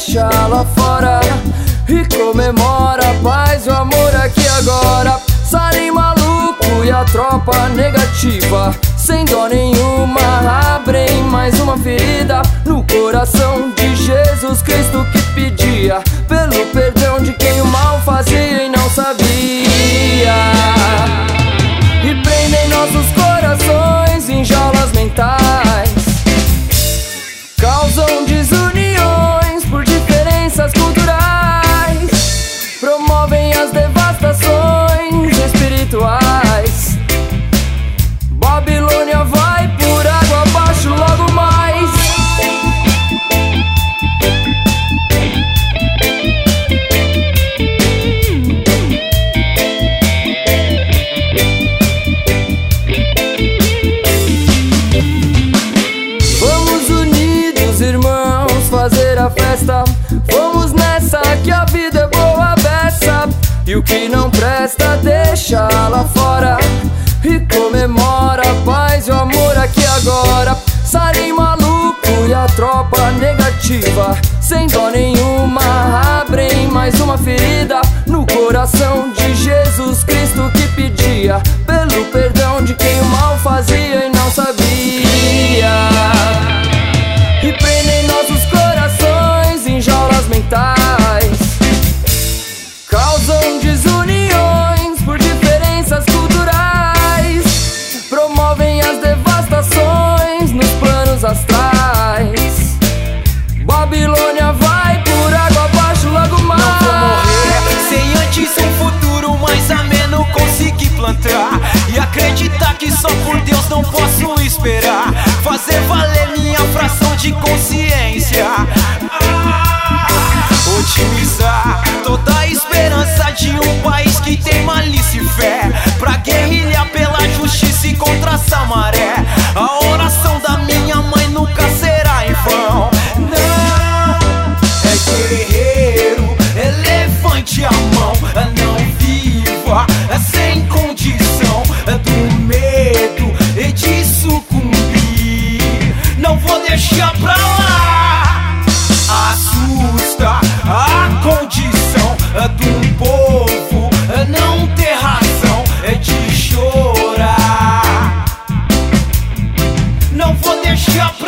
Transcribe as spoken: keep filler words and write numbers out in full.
deixa lá fora e comemora a paz e o amor aqui agora. Salim maluco e a tropa negativa, sem dó nenhuma, abrem mais uma ferida no coração de Jesus Cristo, que pedia pelo perdão de quem o mal fazia e não sabia. E prendem nossos corações em jaulas mentais, causam desuniões por diferenças culturais, promovem as devastações espirituais. Babilônia vai por água abaixo logo mais. Vamos unidos, irmãos, fazer a festa. Vamos nessa que a vida é boa beça, e o que não presta deixa lá fora e comemora a paz e o amor aqui agora. Salim maluco e a tropa negativa, sem dó nenhuma, abrem mais uma ferida no coração de Jesus Cristo, que pedia pelo perdão de quem o mal fazia e não sabia. E prendem nossos corações em jaulas mentais, causam desuniões por diferenças culturais, promovem as devastações nos planos astrais. Babilônia vai por água abaixo logo mais. Não vou morrer sem antes um futuro mais ameno conseguir plantar, e acreditar que só por Deus não posso esperar, fazer valer minha fração de consciência, ah, otimizar toda a esperança de um país que tem malícia e fé, pra guerrilhar pela justiça e contra essa maré. A oração da minha mãe nunca será em vão. Não, é guerreiro, levante a mão, não viva sem condição do medo e de sucumbir. Não vou deixar pra lá, assusta a condição do povo não ter razão de chorar. Não vou deixar pra